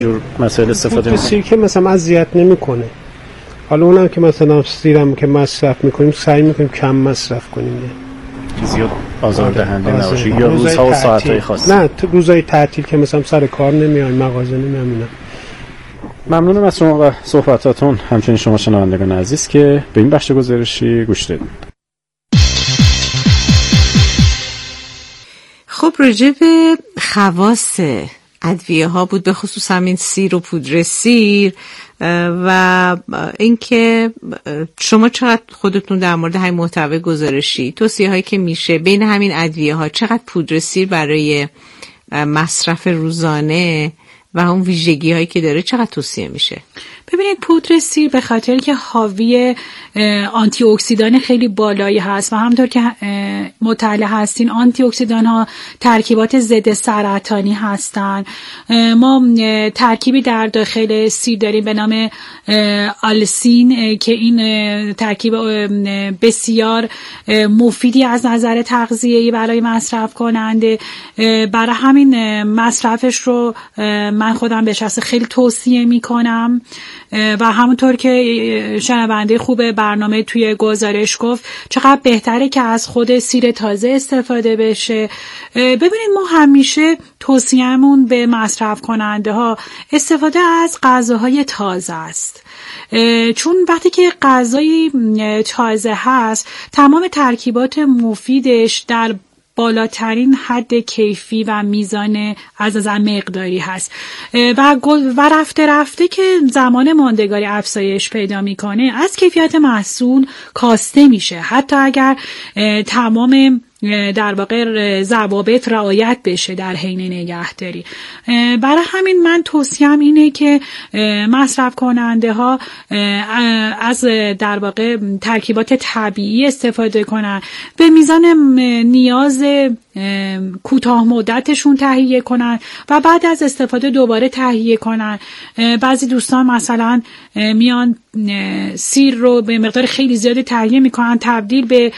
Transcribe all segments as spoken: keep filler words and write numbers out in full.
جور مسائل استفاده می‌کنید؟ سیر که مثلا اذیت نمی‌کنه. حالا اونم که مثلا سیرم که مصرف می‌کنیم سعی می‌کنیم کم مصرف کنیم. زیاد آزاردهنده نباشه یا روزها و ساعت‌های خاص. نه تو روزهای تعطیل که مثلا سر کار نمیایم، مغازه نمیام. ممنونم از شما و صحبتاتون، همچنین شما شنوندگان عزیز که به این بخش گزارشی گوش دادید. خب راجع به خواص ادویه ها بود، به خصوص همین سیر و پودر سیر و اینکه شما چقدر خودتون در مورد همین محتوای گزارشی توصیه هایی که میشه بین همین ادویه ها، چقدر پودر سیر برای مصرف روزانه و اون ویژگی هایی که داره چقدر توصیه میشه؟ ببینید پودر سیر به خاطر که حاوی آنتی اکسیدان خیلی بالایی هست و همونطور که مطلع هستین آنتی اکسیدان ها ترکیبات ضد سرطانی هستن. ما ترکیبی در داخل سیر داریم به نام آلسین که این ترکیب بسیار مفیدی از نظر تغذیه‌ای برای مصرف کننده، برای همین مصرفش رو من خودم به شخص خیلی توصیه میکنم و همونطور که شنونده خوب برنامه توی گزارش گفت چقدر بهتره که از خود سیر تازه استفاده بشه. ببینید ما همیشه توصیه‌مون به مصرف کننده ها استفاده از غذاهای تازه است، چون وقتی که غذای تازه هست تمام ترکیبات مفیدش در بالاترین حد کیفی و میزان از نظر مقداری هست و و رفته رفته که زمان ماندگاری افزایش پیدا میکنه از کیفیت محصول کاسته میشه، حتی اگر تمام در واقع ضوابط رعایت بشه در حین نگهداری. برای همین من توصیهم اینه که مصرف کننده ها از در واقع ترکیبات طبیعی استفاده کنن، به میزان نیاز کوتاه مدتشون تهیه کنن و بعد از استفاده دوباره تهیه کنن. بعضی دوستان مثلا میان سیر رو به مقدار خیلی زیادی تهیه میکنن، تبدیل به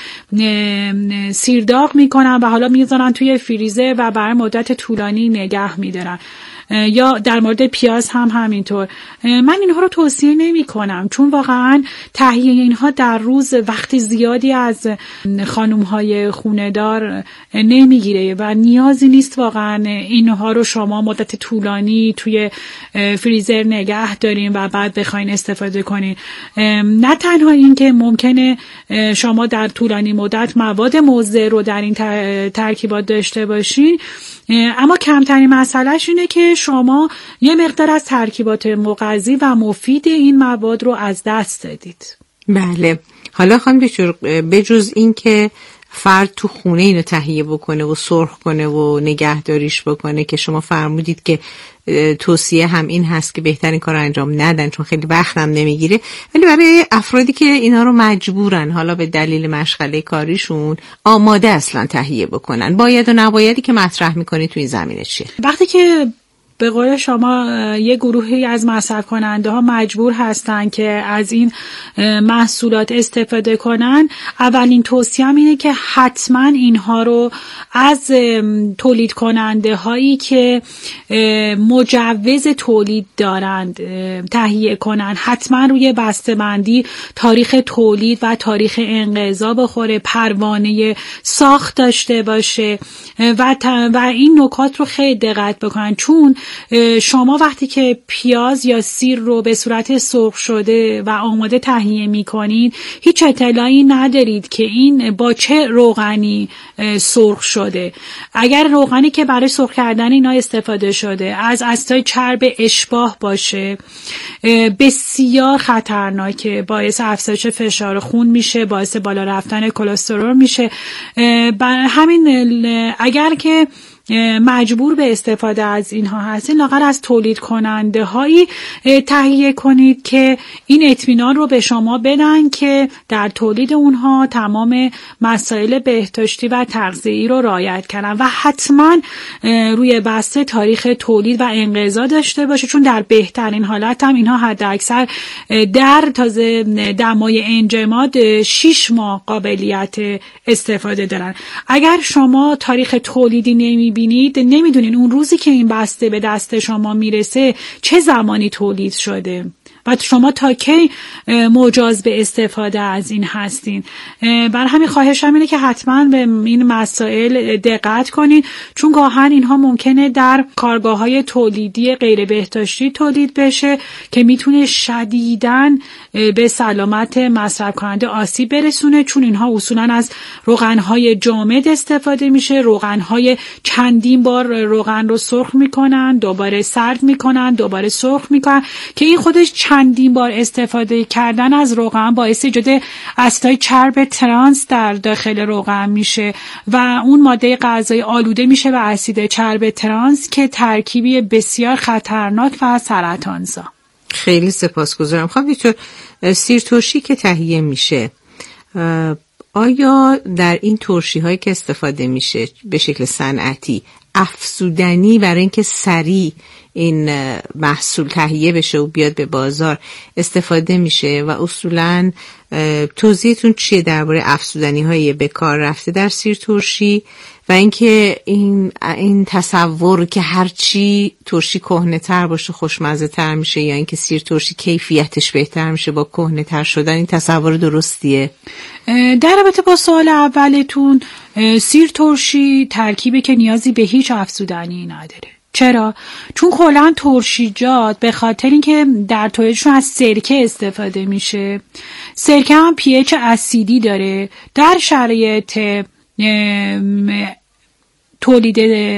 سیر داغ میکنن و حالا میذارن توی فریزر و برای مدت طولانی نگه میدارن. یا در مورد پیاز هم همینطور. من اینها رو توصیه نمی کنم چون واقعا تهیه اینها در روز وقتی زیادی از خانم‌های خونه‌دار نمیگیره و نیازی نیست واقعا اینها رو شما مدت طولانی توی فریزر نگه دارین و بعد بخواین استفاده کنین. نه تنها این که ممکنه شما در طولانی مدت مواد مضر رو در این ترکیبات داشته باشین، اما کمترین مسئلهش اینه که شما یه مقدار از ترکیبات مغذی و مفید این مواد رو از دست دادید. بله. حالا خانم دکتر بجز این که فرد تو خونه اینو تهیه بکنه و سرخ کنه و نگهداریش بکنه که شما فرمودید که توصیه هم این هست که بهترین کار انجام ندن چون خیلی وقت هم نمیگیره، ولی برای افرادی که اینا رو مجبورن حالا به دلیل مشغله کاریشون آماده اصلا تهیه بکنن، باید و نبایدی که مطرح میکنی تو این زمینه چیه؟ وقتی که به قول شما یه گروهی از مصرف کننده ها مجبور هستن که از این محصولات استفاده کنن، اولین توصیه‌ام اینه که حتما اینها رو از تولید کننده هایی که مجوز تولید دارند تهیه کنن. حتما روی بسته‌بندی تاریخ تولید و تاریخ انقضا بخوره، پروانه ساخت داشته باشه و و این نکات رو خیلی دقت بکنن، چون شما وقتی که پیاز یا سیر رو به صورت سرخ شده و آماده تهیه می‌کنید هیچ اطلاعی ندارید که این با چه روغنی سرخ شده. اگر روغنی که برای سرخ کردن اینا استفاده شده از اسیدهای چرب اشباح باشه بسیار خطرناکه، باعث افزایش فشار خون میشه، باعث بالا رفتن کلسترول میشه. همین اگر که مجبور به استفاده از اینها هستید لااقل از تولید کننده هایی تهیه کنید که این اطمینان رو به شما بدن که در تولید اونها تمام مسائل بهداشتی و تغذیه‌ای رو رعایت کردن و حتما روی بسته تاریخ تولید و انقضا داشته باشه، چون در بهترین حالت هم اینها حد اکثر در تازه دمای انجماد شش ماه قابلیت استفاده دارن. اگر شما تاریخ تولیدی نمی میبینید نمیدونین اون روزی که این بسته به دست شما میرسه چه زمانی تولید شده و شما تا کی مجاز به استفاده از این هستین. بر همین خواهشم اینه که حتما به این مسائل دقت کنید، چون گاهن اینها ممکنه در کارگاه‌های تولیدی غیر بهداشتی تولید بشه که میتونه شدیداً به سلامت مصرف کننده آسیب برسونه، چون اینها اصولاً از روغن‌های جامد استفاده میشه. روغن‌های چندین بار روغن رو سرخ میکنن، دوباره سرد میکنن، دوباره سرخ میکنن، که این خودش چندین بار استفاده کردن از روغن باعث ایجاد اسیدهای چرب ترانس در داخل روغن میشه و اون ماده غذایی آلوده میشه به اسید چرب ترانس که ترکیبی بسیار خطرناک و سرطانزا. خیلی سپاسگزارم. خب دکتر، سیر ترشی که تهیه میشه، آیا در این ترشی هایی که استفاده میشه به شکل صنعتی افزودنی برای اینکه سریع این محصول تهیه بشه و بیاد به بازار استفاده میشه و اصولاً توضیحتون چیه درباره افزودنی های به کار رفته در سیر ترشی و اینکه این این تصور که هر چی ترشی کهنه‌تر باشه خوشمزه تر میشه یا اینکه سیر ترشی کیفیتش بهتر میشه با کهنه‌تر شدن، این تصور درستیه؟ در رابطه با سوال اولتون، سیر ترشی ترکیبی که نیازی به هیچ افزودنی نداره. چرا؟ چون کلاً ترشیجات به خاطر اینکه در تولیدشون از سرکه استفاده میشه، سرکه هم پی اچ اسیدی داره. در شرایط تولید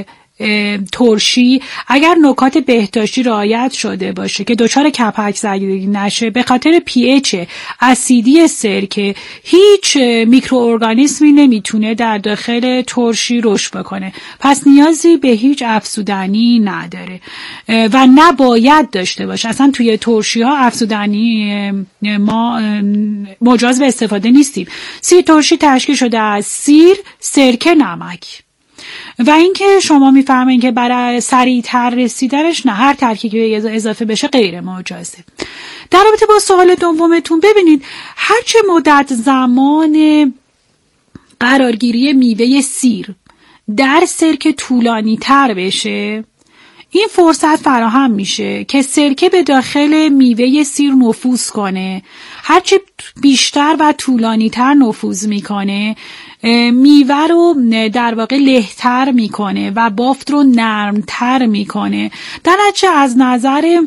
ترشی اگر نکات بهداشتی رعایت شده باشه که دچار کپک زدگی نشه، به خاطر پی اچ اسیدی سرکه هیچ میکروارگانیسمی نمیتونه در داخل ترشی رشد بکنه، پس نیازی به هیچ افزودنی نداره و نباید داشته باشه. اصلا توی ترشی ها افزودنی ما مجاز به استفاده نیستیم. سیر ترشی تشکیل شده از سیر، سرکه، نمک و اینکه شما میفهمین که برای سریعتر رسیدنش نه، هر ترکیبی اضافه بشه غیر مجازه. در رابطه با سوال دومتون، ببینید هرچه مدت زمان قرارگیری میوه سیر در سرکه طولانی تر بشه، این فرصت فراهم میشه که سرکه به داخل میوه سیر نفوذ کنه. هرچه بیشتر و طولانی تر نفوذ میکنه، میوه رو در واقع لهتر میکنه و بافت رو نرمتر میکنه. در نتیجه از نظر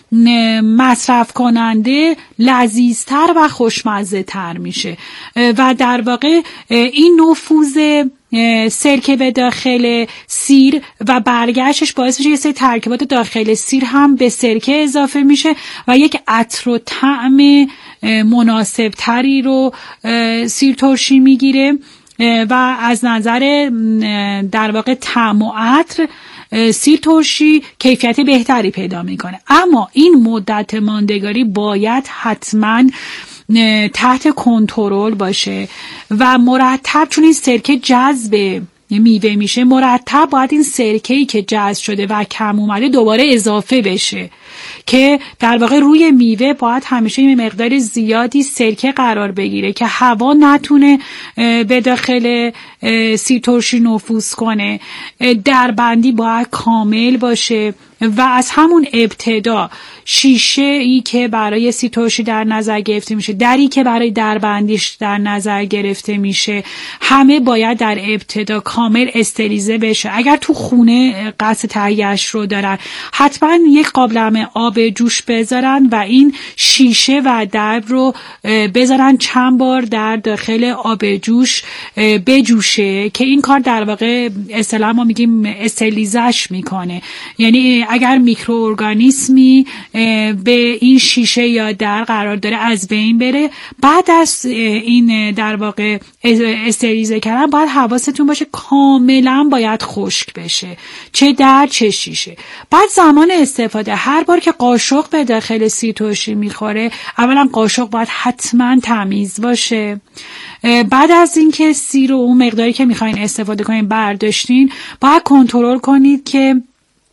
مصرف کننده لذیذتر و خوشمزه تر میشه و در واقع این نفوذ سرکه به داخل سیر و برگشتش باعث میشه یه سری ترکیبات داخل سیر هم به سرکه اضافه میشه و یک عطر و طعم مناسب تری رو سیر ترشی میگیره و از نظر در واقع طعم و عطر سیر ترشی کیفیت بهتری پیدا میکنه. اما این مدت ماندگاری باید حتما تحت کنترل باشه و مرتب، چون این سرکه جذب میوه میشه، مرتب باید این سرکه‌ای که جذب شده و کم اومده دوباره اضافه بشه که در واقع روی میوه باید همیشه یه مقدار زیادی سرکه قرار بگیره که هوا نتونه به داخل سیر ترشی نفوذ کنه. دربندی باید کامل باشه و از همون ابتدا شیشه ای که برای سیر ترشی در نظر گرفته میشه، دری که برای دربندیش در نظر گرفته میشه، همه باید در ابتدا کامل استریزه بشه. اگر تو خونه قصد تهیه‌اش رو دارن، حتما یک قابلمه آب جوش بذارن و این شیشه و در رو بذارن چند بار در داخل آب جوش بجوشه که این کار در واقع اصطلاحاً ما میگیم استریزش میکنه. یعنی اگر میکروارگانیسمی به این شیشه یا در قرار داره از بین بره. بعد از این در واقع استریزه کردن باید حواستون باشه کاملا باید خشک بشه، چه در چه شیشه. بعد زمان استفاده، هر بار که قاشق به داخل سیر ترشی میخوره، اولا قاشق باید حتما تمیز باشه. بعد از اینکه سیر و اون مقداری که میخواین استفاده کنین برداشتین، باید کنترل کنید که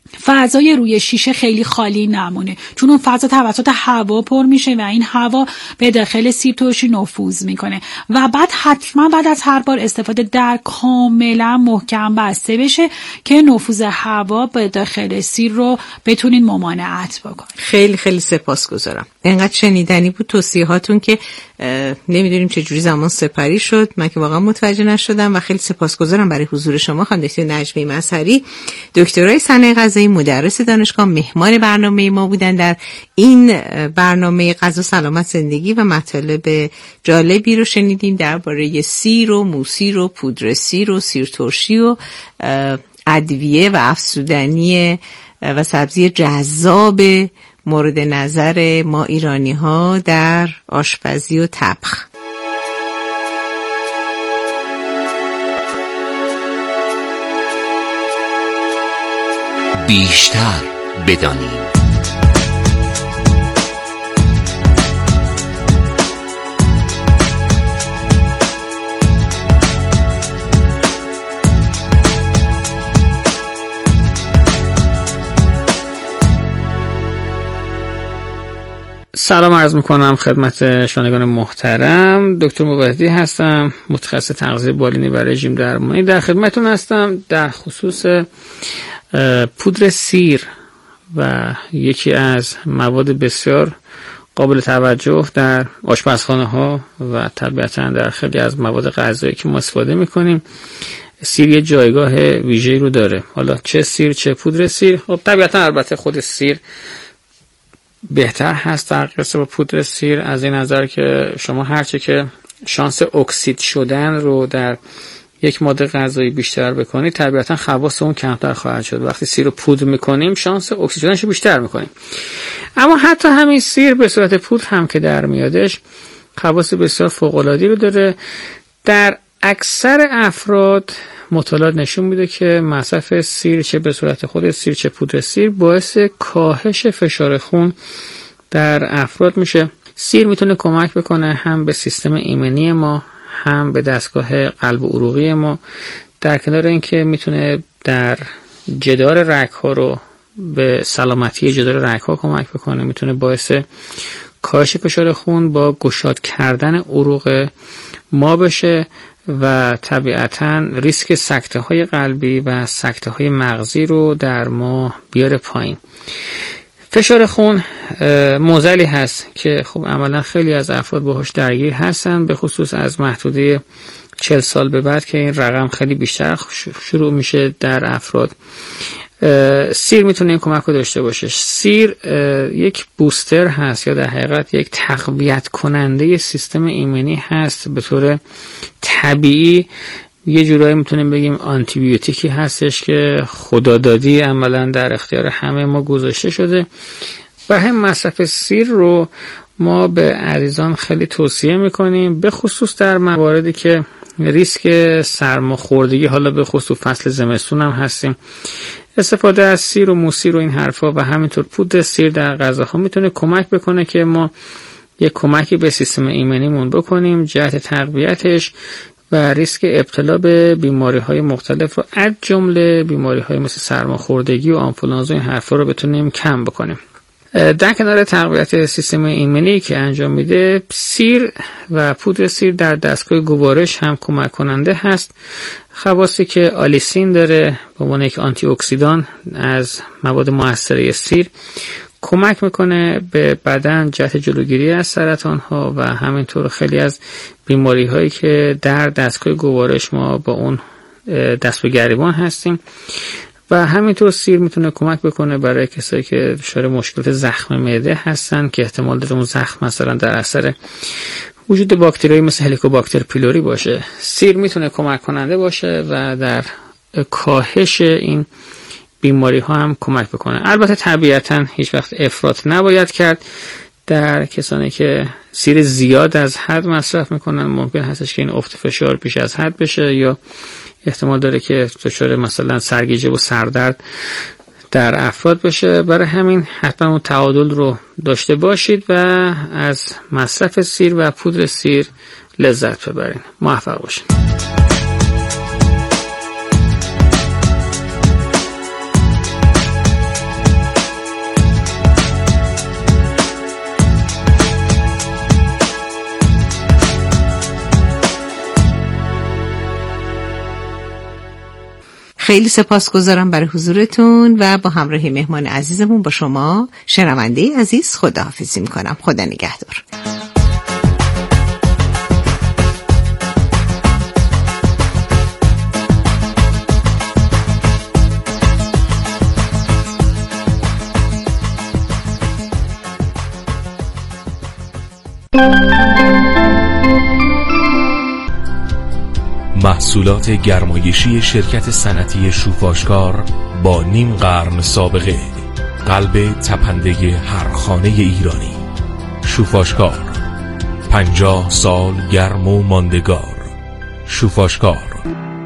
فضای روی شیشه خیلی خالی نمونه، چون اون فضا توسط هوا پر میشه و این هوا به داخل سیر ترشی نفوذ میکنه و بعد حتما بعد از هر بار استفاده در کاملا محکم بسته بشه که نفوذ هوا به داخل سیر رو بتونین ممانعت بکنید. خیلی خیلی سپاسگزارم. انقدر شنیدنی بود توصیهاتون که نمیدونیم چه جوری زمان سپری شد، من که واقعا متوجه نشدم و خیلی سپاسگزارم برای حضور شما خانم دکتر نجمه مظهری، دکترای صنایع غذایی، مدرس دانشگاه، مهمان برنامه ما بودن در این برنامه غذا سلامت زندگی و مطالب جالبی رو شنیدیم درباره سیر و موسیر و پودر سیر و سیر ترشی و ادویه و افزودنی و سبزی جذاب مورد نظر ما ایرانی ها در آشپزی و طبخ. بیشتر بدانیم. سلام عرض میکنم خدمت شنوندگان محترم. دکتر موحدی هستم، متخصص تغذیه بالینی و رژیم درمانی. در خدمتتون هستم در خصوص پودر سیر و یکی از مواد بسیار قابل توجه در آشپزخانه ها و طبیعتاً در خیلی از مواد غذایی که ما استفاده میکنیم. سیر یه جایگاه ویژه‌ای رو داره. حالا چه سیر چه پودر سیر، خب طبیعتاً البته خود سیر بهتر هست در قیاس با پودر سیر، از این نظر که شما هرچه که شانس اکسید شدن رو در یک ماده غذایی بیشتر بکنید طبیعتا خواص اون کمتر خواهد شد. وقتی سیر رو پودر میکنیم شانس اکسید شدنش رو بیشتر میکنیم. اما حتی همین سیر به صورت پودر هم که در میادش خواص بسیار فوق‌العاده‌ای رو داره. در اکثر افراد مطالعات نشون میده که مصرف سیر چه به صورت خود سیر چه پودر سیر باعث کاهش فشار خون در افراد میشه. سیر میتونه کمک بکنه هم به سیستم ایمنی ما، هم به دستگاه قلب و عروقی ما، در کنار اینکه میتونه در جدار رگ ها رو به سلامتی جدار رگ ها کمک بکنه، میتونه باعث کاهش فشار خون با گشاد کردن عروق ما بشه و طبیعتاً ریسک سکته های قلبی و سکته های مغزی رو در ما بیاره پایین. فشار خون معضلی هست که خب عملا خیلی از افراد باهاش درگیر هستن، به خصوص از محدوده چهل سال به بعد که این رقم خیلی بیشتر شروع میشه در افراد. سیر میتونه این کمک رو داشته باشه. سیر یک بوستر هست یا در حقیقت یک تقویت کننده سیستم ایمنی هست، به طور طبیعی یه جورایی میتونیم بگیم آنتی بیوتیکی هستش که خدادادی عملا در اختیار همه ما گذاشته شده و هم مصرف سیر رو ما به عزیزان خیلی توصیه میکنیم، به خصوص در مواردی که ریسک سرماخوردگی، حالا به خصوص فصل زمستون هم هستیم. استفاده از سیر و موسیر و این حرفا و همینطور پودر سیر در غذاها میتونه کمک بکنه که ما یک کمکی به سیستم ایمنیمون بکنیم، جهت تقویتش و ریسک ابتلا به بیماری‌های مختلف رو از جمله بیماری‌های مثل سرماخوردگی و آنفولانزا این حرفا رو بتونیم کم بکنیم. در کنار تقویت سیستم ایمنی که انجام میده، سیر و پودر سیر در دستگاه گوارش هم کمک کننده هست. خواصی که آلیسین داره به عنوان یک آنتی اکسیدان از مواد مؤثره سیر کمک میکنه به بدن جهت جلوگیری از سرطان ها و همینطور خیلی از بیماری هایی که در دستگاه گوارش ما با اون دست به گریبان هستیم. و همینطور سیر میتونه کمک بکنه برای کسایی که دچار مشکلات زخم معده هستن که احتمال داره اون زخم مثلا در اثر وجود باکتریایی مثل هلیکوباکتر پیلوری باشه. سیر میتونه کمک کننده باشه و در کاهش این بیماری ها هم کمک بکنه. البته طبیعتا هیچ وقت افراط نباید کرد. در کسانی که سیر زیاد از حد مصرف میکنن ممکن هستش که این افت فشار بیش از حد بشه یا احتمال داره که دچار مثلا سرگیجه و سردرد در افراد بشه. برای همین حتما اون تعادل رو داشته باشید و از مصرف سیر و پودر سیر لذت ببرید. موفق باشید. خیلی سپاسگزارم برای حضورتون و با همراهی مهمان عزیزمون با شما شنونده عزیز خداحافظی میکنم. خدا نگهدار. محصولات گرمایشی شرکت صنعتی شوفاشکار با نیم قرن سابقه، قلب تپنده هر خانه ایرانی. شوفاشکار، پنجاه سال گرم و ماندگار. شوفاشکار.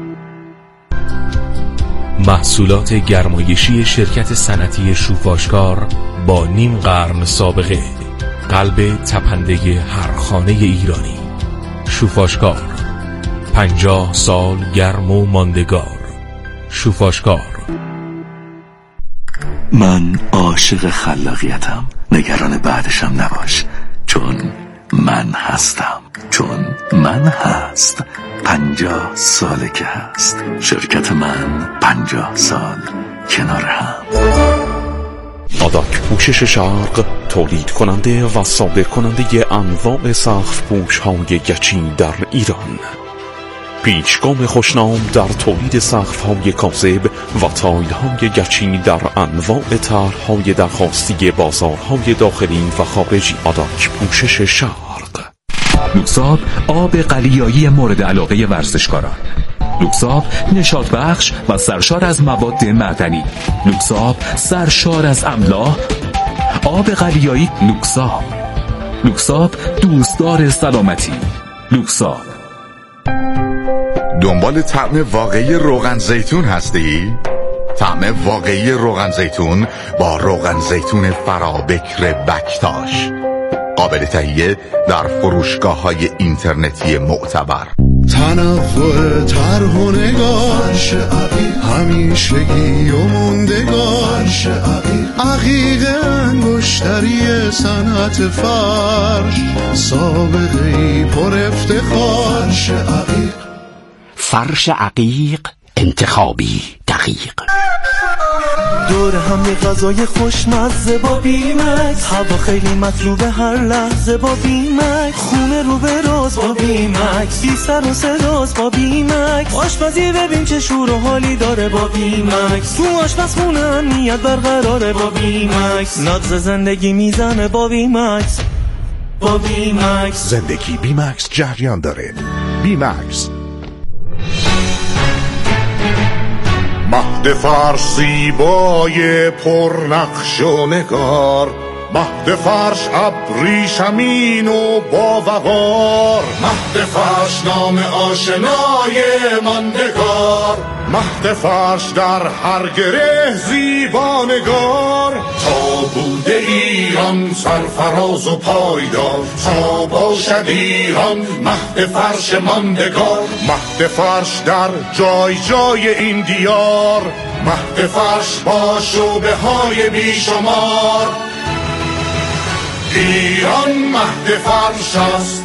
محصولات گرمایشی شرکت صنعتی شوفاشکار با نیم قرن سابقه، قلب تپنده هر خانه ایرانی. شوفاشکار، پنجاه سال گرم و ماندگار. شوفاشکار. من عاشق خلاقیتم، نگران بعدشم نباش، چون من هستم. چون من هست، پنجاه ساله که هست. شرکت من پنجاه سال کنار هم. آداک پوشش شرق، تولید کننده و صادر کننده انواع سقف پوش های گچی در ایران. پیچگام خوشنام در تولید سقف های کاسب و تایل های گچی در انواع طرح های درخواستی بازارهای داخلی و خارجی. آداک پوشش شرق. لوکساب، آب قلیایی مورد علاقه ورزشکاران. لوکساب، نشاط بخش و سرشار از مواد معدنی. لوکساب، سرشار از املاح. آب قلیایی لوکساب. لوکساب، دوستدار سلامتی. لوکساب. دنبال طعم واقعی روغن زیتون هستی؟ طعم واقعی روغن زیتون با روغن زیتون فرابکر بکتاش، قابل تهیه در فروشگاه‌های اینترنتی معتبر. تنوع طرح و نگار، همیشگی و موندگار. عقیق انگشتری صنعت فرش، سابقه‌ای پر افتخار. فرش عقیق، انتخابی دقیق. دور هم یه غذای خوشمزه با بیمکس، هوا خیلی مطلوبه هر لحظه با بیمکس. خونه رو به راز با بیمکس، بی سر و صداز با بیمکس. آشپزی ببین چه شور و حالی داره با بیمکس. تو آشپزخونه امنیت برقراره با بیمکس. نبض زندگی میزنه با بیمکس. با بیمکس زندگی بیمکس جریان داره. بیمکس. مهد فرش زیبای پرنقش و نگار، مهد فرش ابریشمین و باوقار. مهد فرش نام آشنای ماندگار، مهد فرش در هر گره زیبانگار. تا بوده ایران سرفراز و پایدار، تا باشد ایران مهد فرش ماندگار. مهد فرش در جای جای این دیار، مهد فرش با شعبه های بیشمار. ایران مهد فرش است.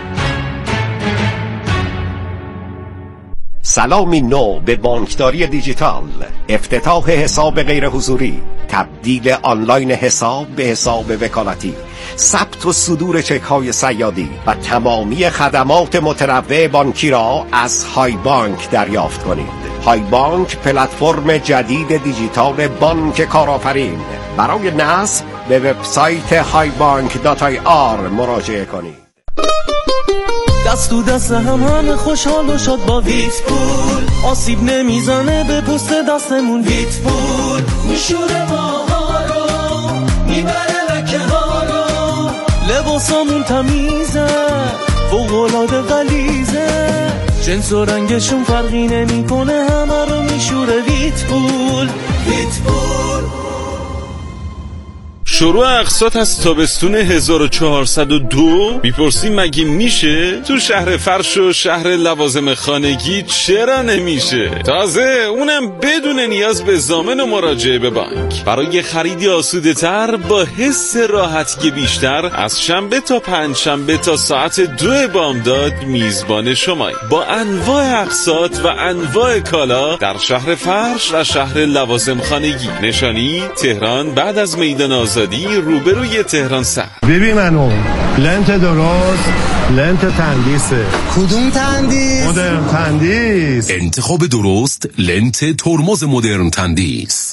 سلامی نو به بانکداری دیجیتال، افتتاح حساب غیر حضوری، تبدیل آنلاین حساب به حساب وکالتی، ثبت و صدور چک های صیادی و تمامی خدمات متنوع بانکی را از های بانک دریافت کنید. های بانک پلتفرم جدید دیجیتال بانک کارآفرین. برای نصب به وبسایت های بانک دات آی آر مراجعه کنید. دست تو دست هم همه خوشحال و شاد با ویت پول، آسیب نمیزنه به پوست دستمون. ویت پول میشوره ماها رو، میبره لکه ها رو، لباسامون تمیزه، فوق‌العاده غلیظه، جنس و رنگشون فرقی نمیکنه، همه رو میشوره ویت پول. ویت پول. شروع اقساط از تابستون هزار و چهارصد و دو؟ میپرسی مگه میشه؟ تو شهر فرش و شهر لوازم خانگی چرا نمیشه؟ تازه اونم بدون نیاز به ضامن و مراجعه به بانک. برای خریدی آسوده تر با حس راحتی بیشتر از شنبه تا پنج شنبه تا ساعت دو بامداد میزبان شمای با انواع اقساط و انواع کالا در شهر فرش و شهر لوازم خانگی. نشانی تهران بعد از میدان آزادی روبروی تهران سر. ببین منو لنت درست لنت تندیسه. کدوم تندیس؟ مدرن تندیس. انتخاب درست لنت ترمز مدرن تندیس.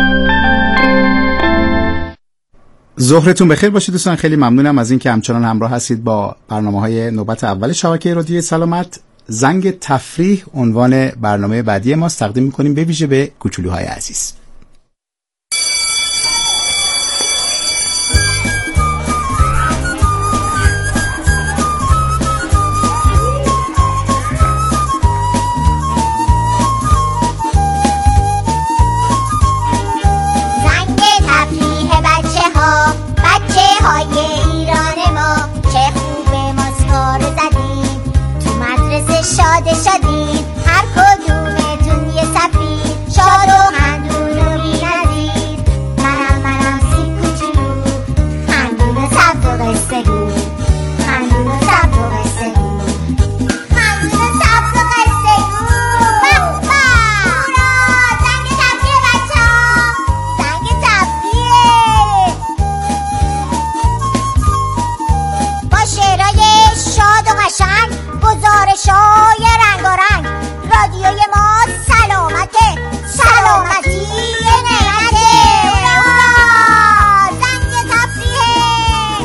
ظهرتون بخیر باشید دوستان. خیلی ممنونم از این که همچنان همراه هستید با برنامه‌های نوبت اول شبکه رادیوی سلامت. زنگ تفریح عنوان برنامه بعدی ماست. تقدیم می‌کنیم به ویژه به کوچولوهای عزیز. شاد شدید هر کدومتون یه سفید شاد و خندون و بی‌نظیر. منم منم سی کوچولو خندون و سبز و قصه گو خندون و سبز و قصه گو خندون و سبز و قصه گو. بابا هورا زنگ تفریح بچه ها زنگ تفریحه با شعرهای شاد و قشنگ گزارش‌های رنگارنگ. رادیوی ما سلامته سلامتی نعمته. هورا زنگ تفریحه.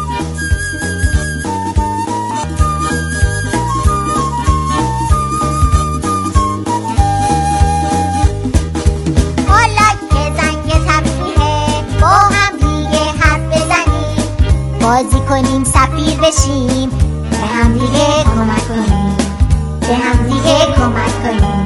حالا که زنگ تفریحه با هم دیگه حرف بزنیم بازی کنیم سفیر بشیم به هم دیگه کمک کنیم به هم دیگه کمک کنیم.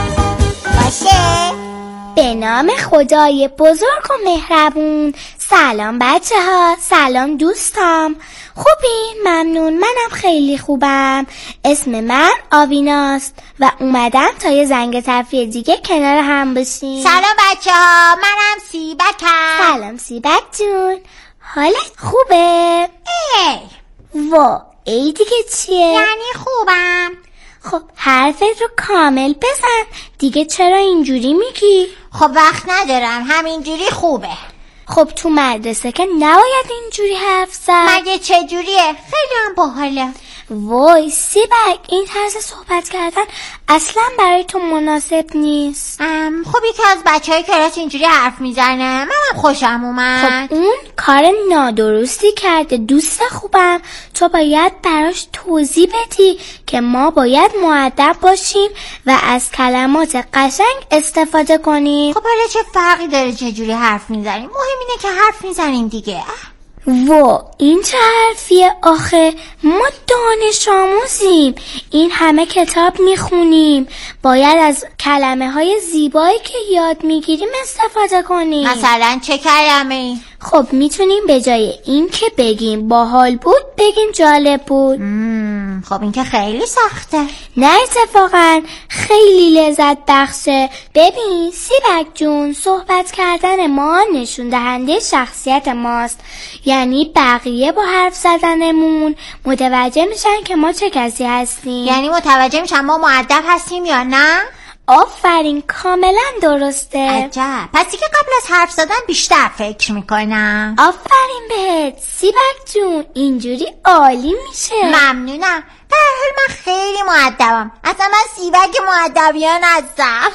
باشه به نام خدای بزرگ و مهربون. سلام بچه ها، سلام دوستام. خوبی؟ ممنون، منم خیلی خوبم. اسم من آویناست و اومدم تا یه زنگ تفریح دیگه کنار هم بشیم. سلام بچه ها، منم سیبکم. سلام سیبک جون، حالت خوبه؟ ای وا ای دیگه چیه؟ یعنی خوبم. خب حرفت رو کامل بزن دیگه، چرا اینجوری میگی؟ خب وقت ندارم، همینجوری خوبه. خب تو مدرسه که نباید اینجوری حرف زد. مگه چجوریه؟ خیلی هم باحاله. وای سیبک، این طرز صحبت کردن اصلا برای تو مناسب نیست. خب یکی از بچه های کلاس اینجوری حرف میزنه، منم خوشم اومد. خب اون کار نادرستی کرده دوست خوبم. تو باید براش توضیح بدی که ما باید مؤدب باشیم و از کلمات قشنگ استفاده کنیم. خب حالا چه فرقی داره چجوری حرف میزنیم؟ مهم اینه که حرف میزنیم دیگه. وا این چه حرفیه آخه؟ ما دانش آموزیم، این همه کتاب میخونیم، باید از کلمه های زیبایی که یاد میگیریم استفاده کنیم. مثلا چه کلمه ای؟ خب میتونیم به جای این که بگیم باحال بود بگیم جالب بود. مم. خب این که خیلی سخته. نه اتفاقا خیلی لذت بخشه. ببین سیبک جون، صحبت کردن ما نشون دهنده شخصیت ماست، یعنی بقیه با حرف زدنمون متوجه میشن که ما چه کسی هستیم. یعنی متوجه میشن ما مؤدب هستیم یا نه؟ آفرین، کاملا درسته. عجب، پس دیگه قبل از حرف زدن بیشتر فکر میکنم. آفرین بهت سیبک جون، اینجوری عالی میشه. ممنونم. در حال من خیلی مؤدبم، اصلا من سیبک مؤدبیان هستم.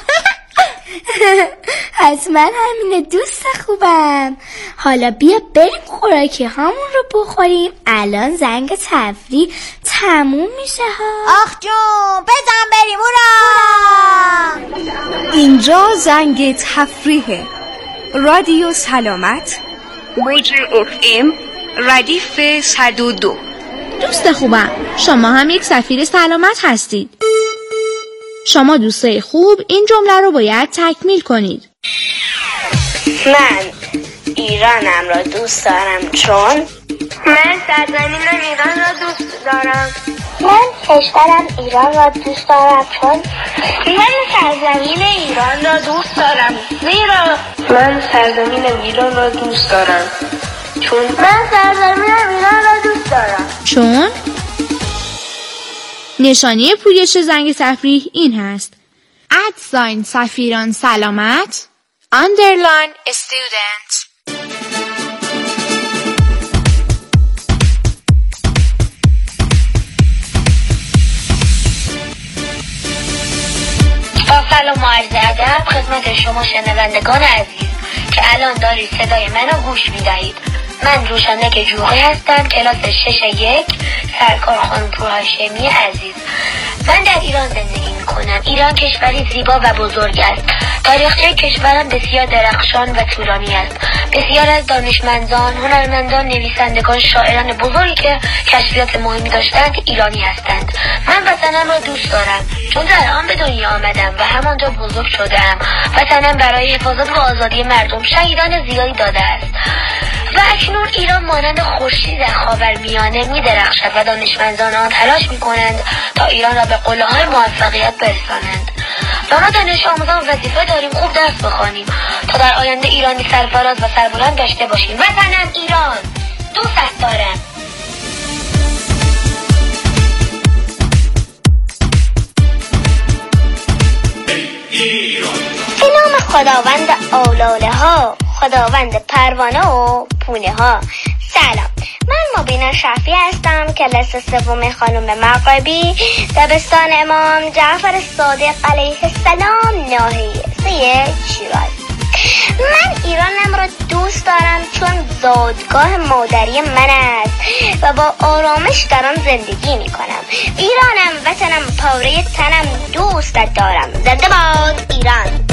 حتما همینه دوست خوبم. حالا بیا بریم خوراکی هامون رو بخوریم، الان زنگ تفریح تموم میشه ها. آخ جون بزن بریم. هورا اینجا زنگ تفریحه. رادیو سلامت موج اف ام ردیف صد و دو. دوست خوبم، شما هم یک سفیر سلامت هستید. شما دوستای خوب این جمله رو باید تکمیل کنید. من ایرانم را دوست دارم چون من سرزمینم ایران را دوست دارم. من کشورم ایران را دوست دارم چون من سرزمین ایران را دوست دارم زیرا من سرزمینم ایران را دوست دارم چون من سرزمینم ایران را دوست دارم چون نشانی پویش زنگ تفریح این هست: ادساین سفیران سلامت underline student. با سلام و عرض ادب خدمت شما شنوندگان عزیز که الان دارید صدای منو گوش میدهید. من روشنک جوقی هستم، کلاس شش یک، سرکار خانم پور هاشمی عزیز. من در ایران زندگی میکنم. ایران کشوری زیبا و بزرگ است. تاریخچه کشورم بسیار درخشان و طولانی است. بسیار از دانشمندان، هنرمندان، نویسندگان، شاعران بزرگی که کشفیات مهمی داشتند ایرانی هستند. من وطنم را دوست دارم چون در آن به دنیا آمدم و همانجا بزرگ شدم. وطنم برای حفاظت و آزادی مردم شهیدان زیادی داده است و اکنون ایران مانند خورشید در خاورمیانه می‌درخشد و دانشمندان آن تلاش می‌کنند تا ایران را به قله‌های موفقیت برسانند. و ما دانش آموزان وظیفه داریم خوب درس بخوانیم تا در آینده ایرانی سرفراز و سربلند داشته باشیم. وطنم ایران، دوست دارم. به نام خداوند آلاله ها، خداوند پروانه و پونه ها. سلام، من مبینا شفیع هستم، کلاس سوم خانم مغربی، دبستان امام جعفر صادق علیه السلام، ناحیه سه شیراز. من ایرانم را دوست دارم چون زادگاه مادری من است و با آرامش در آن زندگی می کنم. ایرانم، وطنم، پاره تنم، دوستت دارم. زنده باد ایران.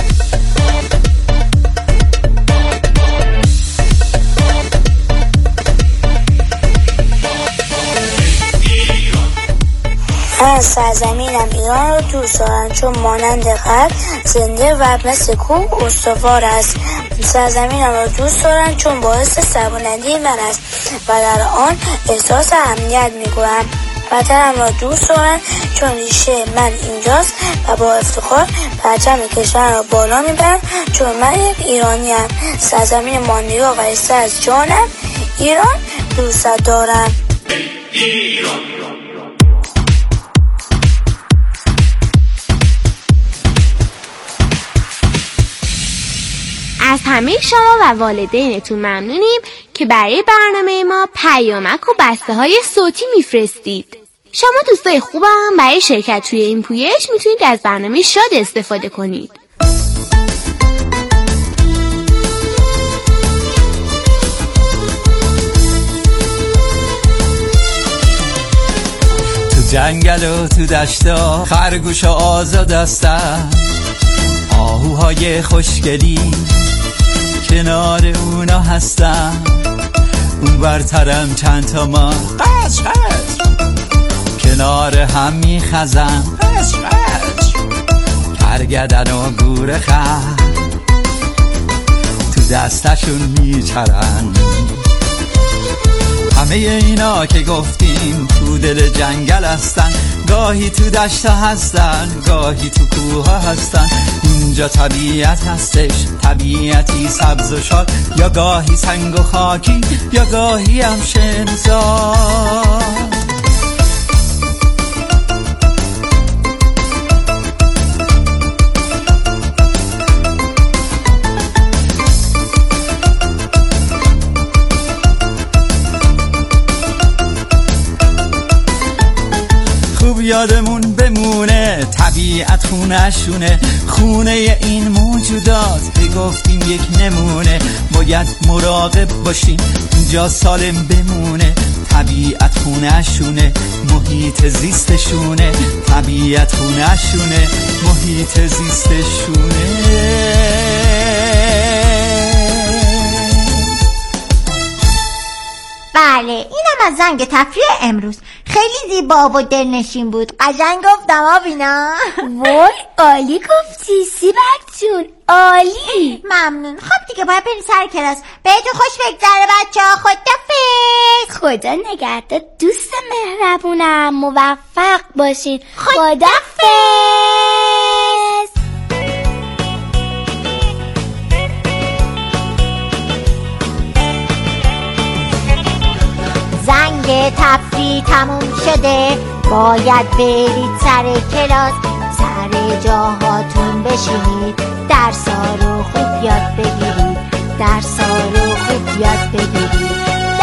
من سرزمینم ایران رو دوست دارم چون مانند غرب زنده و مثل کوه استوار است. سرزمینم رو دوست دارم چون باعث سربلندی من است و در آن احساس امنیت می‌کنم. وطنم را دوست دارم چون ریشه من اینجاست و با افتخار پرچم کشور را بالا میبرم چون من یک ایرانیم. سرزمین ماندگار و ایسته از جانم ایران، دوست دارم. ایران. از همه شما و والدینتون ممنونیم که برای برنامه ما پیامک و بسته های صوتی میفرستید. شما دوستای خوبم برای شرکت توی این پویش میتونید از برنامه شاد استفاده کنید. تو جنگل و تو دشتا خرگوش و آزاد هستن، آهوهای خوشگلی کنار اونا هستن. اون برترم چند تا ما قش قش کنار هم میخزن، قش قش کرگدن و گور خر تو دستشون میچرن. همه اینا که گفتیم تو دل جنگل هستن، گاهی تو دشتا هستن، گاهی تو کوه هستن. اینجا طبیعت هستش، طبیعتی سبز و شاد، یا گاهی سنگ و خاکی، یا گاهی هم شنزار. یادمون بمونه طبیعت خونه‌شونه، خونه این موجودات که گفتیم یک نمونه. باید مراقب باشیم اینجا سالم بمونه، طبیعت خونه‌شونه، محیط زیستشونه، طبیعت خونه‌شونه، محیط زیستشونه. بله، اینم از زنگ تفریح امروز. خیلی زیبا و دلنشین بود. قشنگ گفتم آبینا. وای عالی گفتی سیبک جون، عالی. ممنون. خب دیگه باید بریم سر کلاس. بهتون خوش بگذره بچه‌ها. خدافظ. خدا نگهدار دوست مهربونم، موفق باشین. خدافظ. زنگ تفریح تموم شده، باید برید سر کلاس. سر جاهاتون بشینید، درسا رو خوب یاد بگیرید، درسا رو خوب یاد بگیرید.